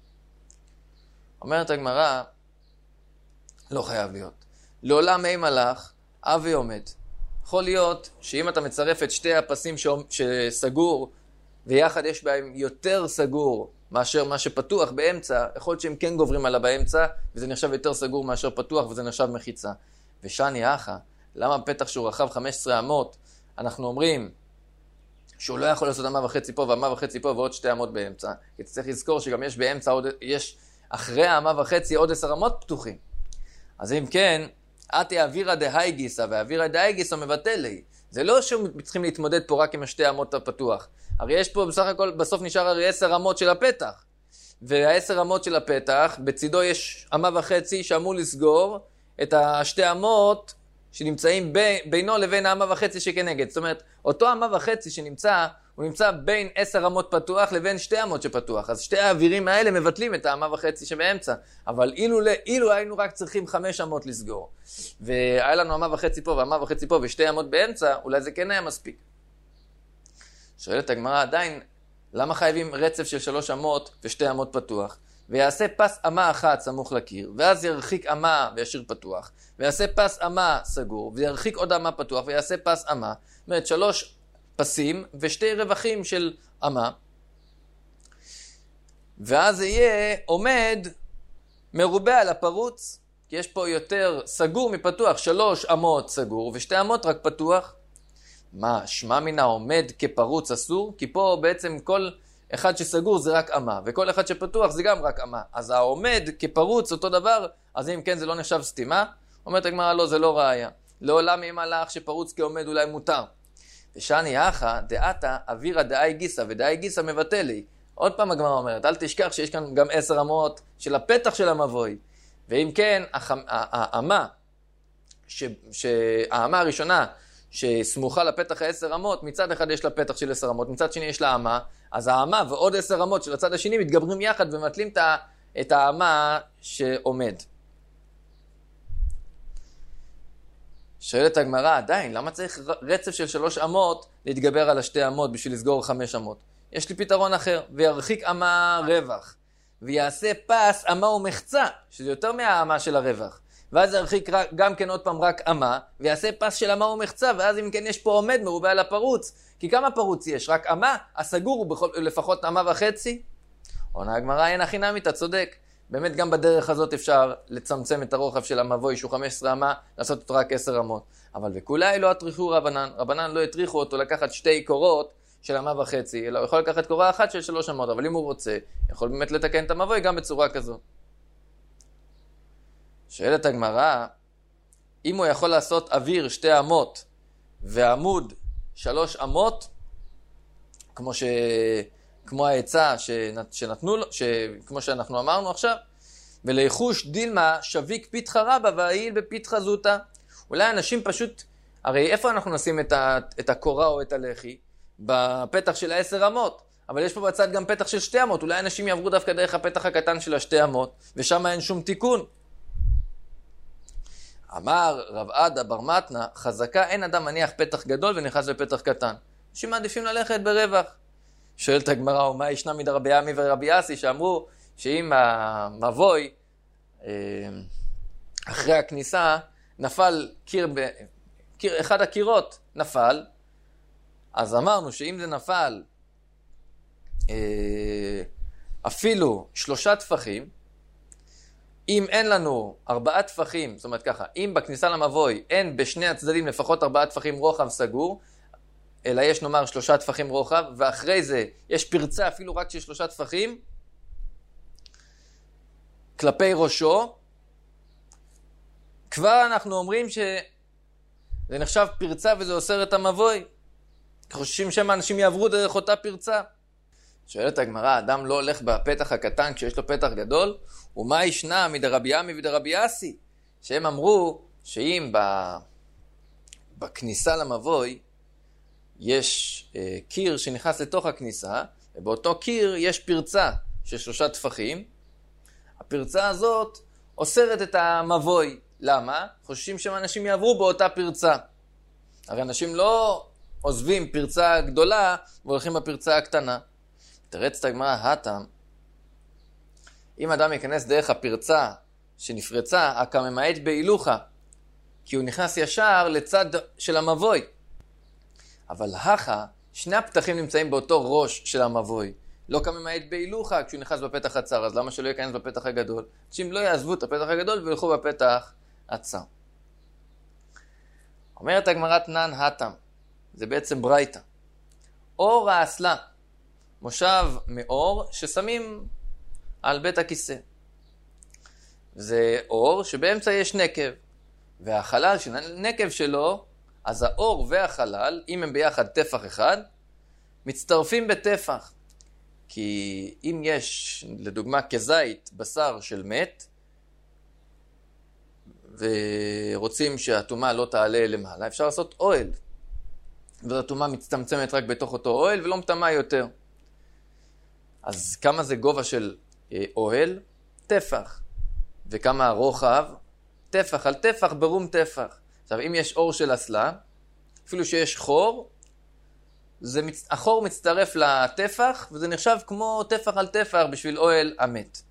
אומרת הגמרא, לא חייב להיות. לעולם מי מלאך, אבי עומד. יכול להיות שאם אתה מצרף את שתי הפסים שסגור, ויחד יש בהם יותר סגור מאשר מה שפתוח באמצע, יכול להיות שהם כן גוברים עלה באמצע, וזה נחשב יותר סגור מאשר פתוח, וזה נחשב מחיצה. ושני אחא, למה פתח שהוא רחב חמש עשרה אמות, אנחנו אומרים שהוא לא יכול לעשות אמה וחצי פה, ואמה וחצי פה, ועוד שתי אמות באמצע. כי צריך לזכור שגם יש באמצע, עוד, יש אחרי האמה וחצי עוד עשר אמות פתוחים. אז אם כן, אתי אווירא דהאי גיסא, ואווירא דהאי גיסא מבטל לי. זה לא שצריכים להתמודד פה רק עם השתי אמות הפתוח. הרי יש פה בסך הכל, בסוף נשאר הרי עשר אמות של הפתח. והעשר אמות של הפתח, בצידו יש אמה וחצי שאמור לסגור את השתי אמות שנמצאים ב, בינו לבין האמה וחצי שכנגד. זאת אומרת, אותו אמה וחצי שנמצא, הוא נמצא בין עשר אמות פתוח לבין שתי אמות שפתוח. אז שתי האווירים האלה מבטלים את האמה וחצי שבאמצע. אבל אילו, אילו היינו רק צריכים חמש אמות לסגור, והיה לנו אמה וחצי פה ואמה וחצי פה ושתי אמות באמצע, אולי זה כן היה מספיק. שואלת הגמרא עדיין, למה חייבים רצף של שלוש אמות ושתי אמות פתוח? ויעשה פס אמה אחת סמוך לקיר, ואז ירחיק אמה וישאיר פתוח, ויעשה פס אמה סגור, וירחיק עוד אמה פתוח, ויעשה פס אמה. זאת אומרת, שלוש פסים ושתי רווחים של אמה. ואז זה יהיה עומד מרובה על הפרוץ, כי יש פה יותר סגור מפתוח, שלוש אמות סגור ושתי אמות רק פתוח. מה, שמה מן העומד כפרוץ אסור? כי פה בעצם כל אחד שסגור זה רק אמה, וכל אחד שפתוח זה גם רק אמה. אז העומד כפרוץ אותו דבר, אז אם כן זה לא נחשב סתימה? אומרת הגמרא, לא, זה לא ראיה. לעולם אם הלך שפרוץ כעומד אולי מותר. ושני אחא דעתה אווירא דהאי גיסא, ודהאי גיסא מבטל לי. עוד פעם הגמרא אומרת, אל תשכח שיש כאן גם עשר אמות של הפתח של המבוי. ואם כן, האמה, שהאמה הראשונה שסמוכה לפתח העשר אמות, מצד אחד יש לה פתח של עשר אמות, מצד שני יש לה אמה, אז האמה ועוד עשר אמות של הצד השני מתגברים יחד ומטלים את האמה שעומד. שואלת הגמרא, עדיין, למה צריך רצף של שלוש אמות להתגבר על השתי אמות בשביל לסגור חמש אמות? יש לי פתרון אחר, וירחיק אמה רווח, ויעשה פס אמה ומחצה, שזה יותר מהאמה של הרווח. ואז ירחיק גם כן עוד פעם רק אמה, ויעשה פס של אמה ומחצה, ואז אם כן יש פה עומד מרובה על הפרוץ. כי כמה פרוץ יש? רק אמה, הסגור הוא בכל, לפחות אמה וחצי. עונה הגמרא, אין הכי נמי, אתה צודק. באמת גם בדרך הזאת אפשר לצמצם את הרוחב של המבוי שהוא חמש עשרה אמה, לעשות אותו רק עשר אמות. אבל וכולי לא הטריחו רבנן, רבנן לא הטריחו אותו לקחת שתי קורות של אמה וחצי, אלא הוא יכול לקחת קורה אחת של שלוש אמות, אבל אם הוא רוצה, יכול באמת לתקן את המבוי גם בצורה כזו. שואלת הגמרא, אם הוא יכול לעשות אוויר שתי אמות ועמוד שלוש אמות, כמו ש... כמו העצה שנתנו לו, ש... כמו שאנחנו אמרנו עכשיו, וליחוש דילמה שביק פיתחה רבה והעיל בפיתחה זוטה. אולי אנשים פשוט, הרי איפה אנחנו נשים את, ה... את הקורה או את הלחי? בפתח של העשר אמות, אבל יש פה בצד גם פתח של שתי אמות, אולי אנשים יעברו דווקא דרך הפתח הקטן של השתי אמות, ושם אין שום תיקון. אמר רב עדה בר מתנה, חזקה אין אדם מניח פתח גדול ונכנס בפתח קטן. אנשים מעדיפים ללכת ברווח. שואלת הגמרא, ומה ישנה מדרבי עמי ורבי אסי, שאמרו שאם המבוי אחרי הכניסה נפל קיר, ב... קיר, אחד הקירות נפל, אז אמרנו שאם זה נפל אפילו שלושה טפחים, אם אין לנו ארבעה טפחים, זאת אומרת ככה, אם בכניסה למבוי אין בשני הצדדים לפחות ארבעה טפחים רוחב סגור, אלא יש נאמר שלושה טפחים רוחב, ואחרי זה יש פרצה אפילו רק של שלושה טפחים, כלפי ראשו, כבר אנחנו אומרים שזה נחשב פרצה וזה אוסר את המבוי. חוששים שהם האנשים יעברו דרך אותה פרצה. שואלת הגמרא, אדם לא הולך בפתח הקטן כשיש לו פתח גדול, ומה ישנה מדרבי עמי ודרבי אסי? שהם אמרו שאם ב... בכניסה למבוי יש אה, קיר שנכנס לתוך הכניסה, ובאותו קיר יש פרצה של שלושה טפחים, הפרצה הזאת אוסרת את המבוי. למה? חוששים שהם אנשים יעברו באותה פרצה. הרי אנשים לא עוזבים פרצה גדולה והולכים בפרצה הקטנה. תרץ הגמרא הטעם, אם אדם ייכנס דרך הפרצה שנפרצה, הקממעט בהילוכה, כי הוא נכנס ישר לצד של המבוי. אבל הכה, שני הפתחים נמצאים באותו ראש של המבוי. לא קממעט בהילוכה כשהוא נכנס בפתח הצר, אז למה שלא ייכנס בפתח הגדול? שאם לא יעזבו את הפתח הגדול וילכו בפתח הצר. אומרת הגמרא תנן הטעם, זה בעצם ברייתא. אור האסלה, מושב מאור ששמים על בית הכיסא. זה אור שבאמצע יש נקב, והחלל של הנקב שלו, אז האור והחלל, אם הם ביחד טפח אחד, מצטרפים בטפח. כי אם יש, לדוגמה, כזית בשר של מת, ורוצים שהטומאה לא תעלה למעלה, אפשר לעשות אוהל. והטומאה מצטמצמת רק בתוך אותו אוהל ולא מטמאה יותר. אז כמה זה גובה של אוהל? טפח. וכמה הרוחב? טפח על טפח ברום טפח. עכשיו, אם יש אור של אסלה, אפילו שיש חור, זה מצ... החור מצטרף לטפח, וזה נחשב כמו טפח על טפח בשביל אוהל המת.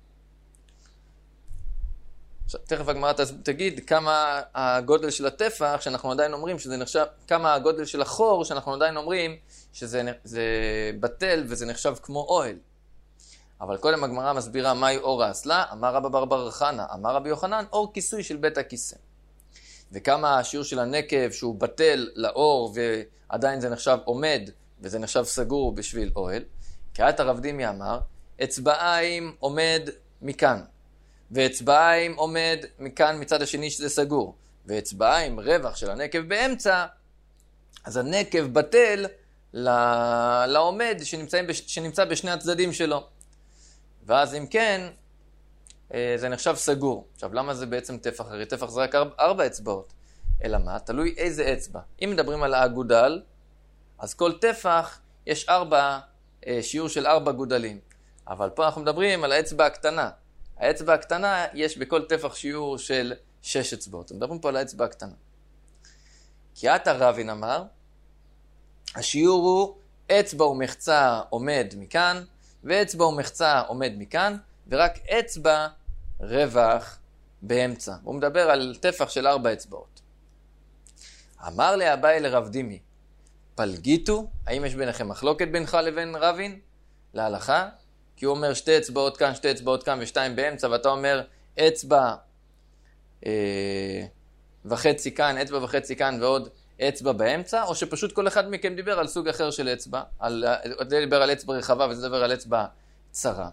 עכשיו, תכף הגמרא תגיד כמה הגודל של הטפח, שאנחנו עדיין אומרים שזה נחשב, כמה הגודל של החור, שאנחנו עדיין אומרים שזה זה בטל וזה נחשב כמו אוהל. אבל קודם הגמרא מסבירה מהי אור האסלה, אמר רבא בר בר חנא, אמר רבי יוחנן, אור כיסוי של בית הכיסא. וכמה השיעור של הנקב שהוא בטל לאור ועדיין זה נחשב עומד וזה נחשב סגור בשביל אוהל. כעת הרב דימי אמר, אצבעיים עומד מכאן, ואצבעיים עומד מכאן מצד השני שזה סגור, ואצבעיים רווח של הנקב באמצע, אז הנקב בטל לעומד שנמצא, שנמצא בשני הצדדים שלו. ואז אם כן, זה נחשב סגור. עכשיו, למה זה בעצם טפח? הרי טפח זה רק ארבע אצבעות. אלא מה? תלוי איזה אצבע. אם מדברים על האגודל, אז כל טפח יש ארבע, שיעור של ארבע גודלים. אבל פה אנחנו מדברים על האצבע הקטנה. האצבע הקטנה יש בכל טפח שיעור של שש אצבעות. מדברים פה על האצבע הקטנה. כי עתה רבין אמר, השיעור הוא אצבע ומחצה עומד מכאן, ואצבע ומחצה עומד מכאן, ורק אצבע רווח באמצע. הוא מדבר על טפח של ארבע אצבעות. אמר לאביי לרב דימי, פלגיתו, האם יש ביניכם מחלוקת בינך לבין רבין? להלכה? כי הוא אומר שתי אצבעות כאן, שתי אצבעות כאן ושתיים באמצע, ואתה אומר אצבע אה, וחצי כאן, אצבע וחצי כאן ועוד אצבע באמצע, או שפשוט כל אחד מכם דיבר על סוג אחר של אצבע, על, זה דיבר על אצבע רחבה וזה דיבר על אצבע צרה.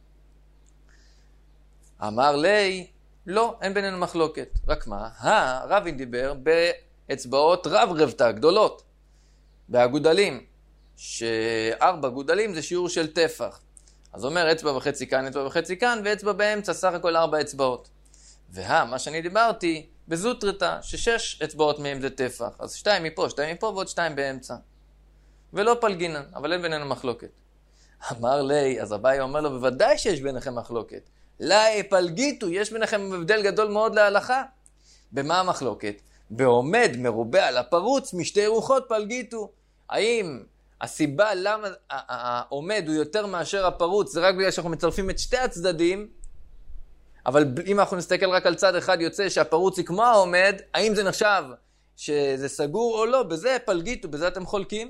אמר לי, לא, אין בינינו מחלוקת. רק מה? הרבין דיבר באצבעות רב רבתה, גדולות, באגודלים, שארבע גודלים זה שיעור של טפח. אז אומר אצבע וחצי כאן, אצבע וחצי כאן, ואצבע באמצע, סך הכל ארבע אצבעות. וה, מה שאני דיברתי, בזוטרתה, ששש אצבעות מהם זה טפח. אז שתיים מפה, שתיים מפה ועוד שתיים באמצע. ולא פלגינן, אבל אין בינינו מחלוקת. אמר לי, אז אביי אומר לו, בוודאי שיש ביניכם מחלוקת. לא פלגיתו, יש ביניכם הבדל גדול מאוד להלכה. במה המחלוקת? בעומד מרובה על הפרוץ, משתי רוחות פלגיתו. האם הסיבה למה העומד הוא יותר מאשר הפרוץ, זה רק בגלל שאנחנו מצרפים את שתי הצדדים, אבל אם אנחנו נסתכל רק על צד אחד יוצא שהפרוץ היא כמו העומד, האם זה נחשב שזה סגור או לא? בזה פלגיתו, בזה אתם חולקים.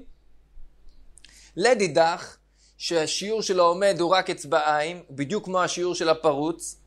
לדידך, שהשיעור של העומד הוא רק אצבעיים, בדיוק כמו השיעור של הפרוץ,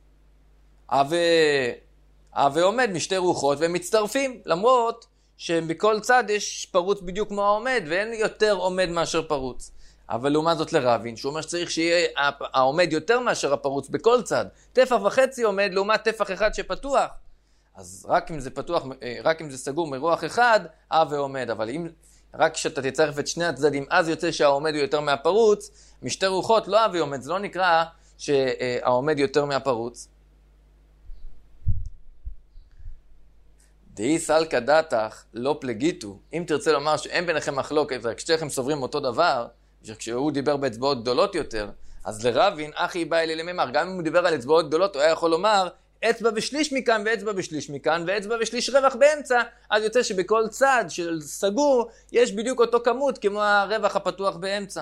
ועומד משתי רוחות והם מצטרפים, למרות שבכל צד יש פרוץ בדיוק כמו העומד, ואין יותר עומד מאשר פרוץ. אבל לעומת זאת לרבין, שהוא אומר שצריך שיהיה העומד יותר מאשר הפרוץ בכל צד. טפח וחצי עומד לעומת טפח אחד שפתוח. אז רק אם זה פתוח, רק אם זה סגור מרוח אחד, אה ועומד. אבל אם רק כשאתה תצרף את שני הצדדים, אז יוצא שהעומד הוא יותר מהפרוץ, משתי רוחות לא אה ועומד. זה לא נקרא שהעומד יותר מהפרוץ. דאי סלקא דתך לא פלגיתו. אם תרצה לומר שאין ביניכם מחלוקת, רק שתיכם סוברים אותו דבר, כשהוא דיבר באצבעות גדולות יותר, אז לרבין, אחי בא אלי לממר, גם אם הוא דיבר על אצבעות גדולות, הוא היה יכול לומר, אצבע בשליש מכאן ואצבע בשליש מכאן, ואצבע בשליש רווח באמצע, אז יוצא שבכל צד של סגור, יש בדיוק אותו כמות כמו הרווח הפתוח באמצע.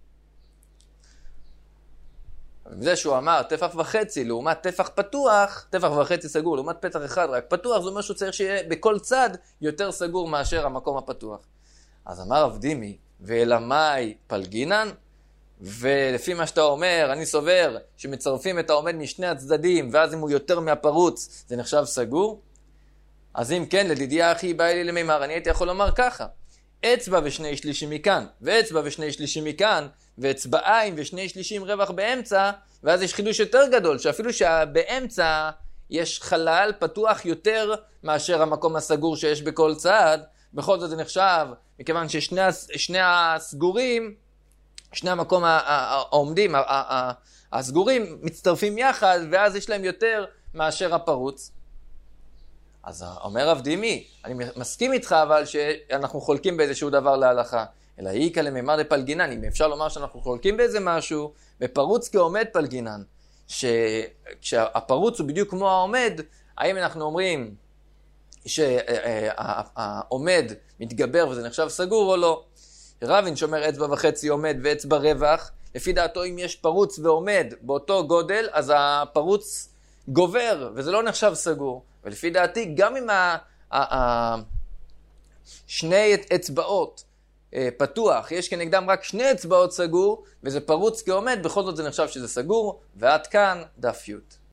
וזה שהוא אמר, טפח וחצי, לעומת טפח פתוח, טפח וחצי סגור, לעומת פתח אחד רק פתוח, זה אומר שהוא צריך שיהיה בכל צד יותר סגור מאשר המקום הפתוח. אז אמר רב דימי, ואלמי פלגינן, ולפי מה שאתה אומר, אני סובר שמצרפים את העומד משני הצדדים, ואז אם הוא יותר מהפרוץ, זה נחשב סגור. אז אם כן, לדידיה אחי בא אלי למימר, אני הייתי יכול לומר ככה, אצבע ושני שלישים מכאן, ואצבע ושני שלישים מכאן, ואצבעיים ושני שלישים רווח באמצע, ואז יש חידוש יותר גדול, שאפילו שבאמצע יש חלל פתוח יותר מאשר המקום הסגור שיש בכל צד, בכל זאת זה נחשב, מכיוון ששני שני הסגורים, שני המקום העומדים, הסגורים מצטרפים יחד, ואז יש להם יותר מאשר הפרוץ. אז אומר רב דימי, אני מסכים איתך, אבל שאנחנו חולקים באיזשהו דבר להלכה. אלא איקא למימר דפלגינן, אם אפשר לומר שאנחנו חולקים באיזה משהו, בפרוץ כעומד פלגינן, שהפרוץ הוא בדיוק כמו העומד, האם אנחנו אומרים שהעומד מתגבר וזה נחשב סגור או לא? רבין שאומר אצבע וחצי עומד ואצבע רווח, לפי דעתו אם יש פרוץ ועומד באותו גודל, אז הפרוץ גובר וזה לא נחשב סגור. ולפי דעתי גם אם ה, ה, ה, שני אצבעות פתוח, יש כנגדם רק שני אצבעות סגור, וזה פרוץ כעומד, בכל זאת זה נחשב שזה סגור, ועד כאן דף י'.